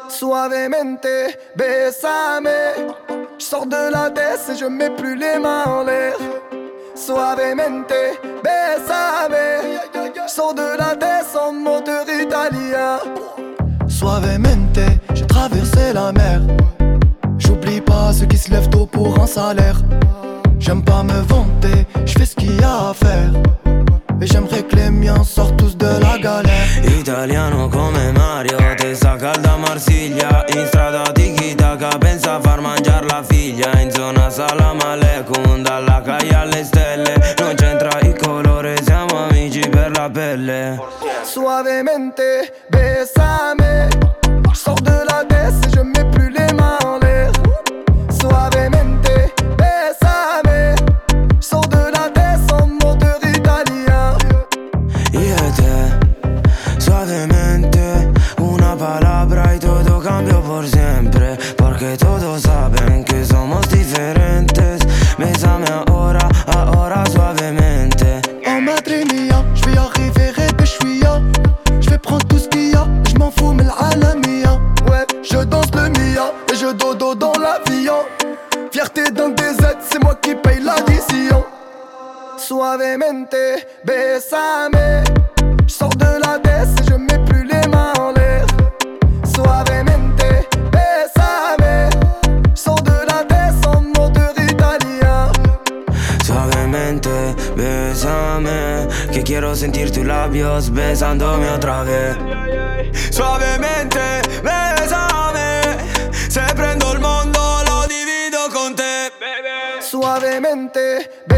Suavemente, bésame. J'sors de la tête et je mets plus les mains en l'air. Suavemente, bésame. J'sors de la tête en moteur italien. Suavemente, j'ai traversé la mer. J'oublie pas ceux qui se lèvent tôt pour un salaire. J'aime pas me vanter, j'fais ce qu'il y a à faire. Et j'aimerais que les miens sortent tous de la galère. Italiano come Mario, testa calda a Marsiglia. In strada tiki-taka, pensa a far mangiare la figlia. In zona salam aleikum, dalla calle alle stelle. Non c'entra il colore, siamo amici per la pelle. Suavemente, bésame. J'sors de la tête et je mets plus les mains en l'air. Suavemente, bésame. J'sors de la tête en moteur italien. Io e te, suavemente, una palabra y todo cambió por siempre. Porque todos saben que somos diferentes. Bésame ahora, ahora suavemente. Oh madre mia, j'vais arriver et béchouia. J'vais prendre tout ce qu'il y a, j'm'en fous mais l'alamia. Ouais, je danse le mia et je dodo dans l'avion. Fierté d'un DZ, c'est moi qui paye l'addition. Suavemente, bésame. J'sors de la tête et je mets plus les mains en l'air. Suavemente, bésame. J'sors de la tête en moteur italien. Suavemente, bésame, que quiero sentir tus labios besándome otra vez. Suavemente, bésame, se prendo el mundo lo divido con te, baby. Suavemente,